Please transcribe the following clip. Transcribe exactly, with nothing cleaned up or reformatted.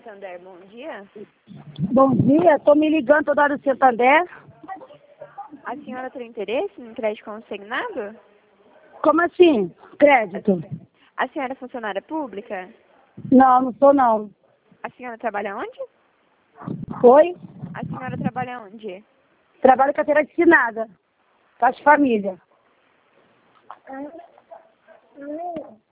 Santander, bom dia. Bom dia, estou me ligando toda hora do Santander. A senhora tem interesse em crédito consignado? Como assim? Crédito? A senhora é funcionária pública? Não, não sou não. A senhora trabalha onde? Oi? A senhora trabalha onde? Trabalho em carteira assinada. Caixa de família.